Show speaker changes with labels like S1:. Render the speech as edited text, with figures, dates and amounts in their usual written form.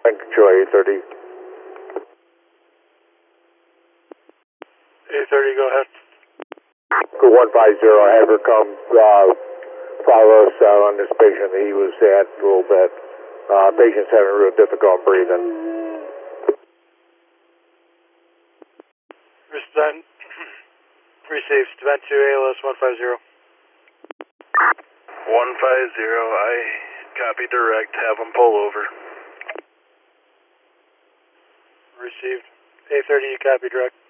S1: Thank you, Troy, 830.
S2: 830, go ahead.
S1: 150, I have her come follow us on this patient. He was at a little bit. Patient's having real difficult breathing.
S2: Received. Vent to ALS 150.
S3: 150, I copy direct, have them pull over.
S2: Received. 830, you copy direct.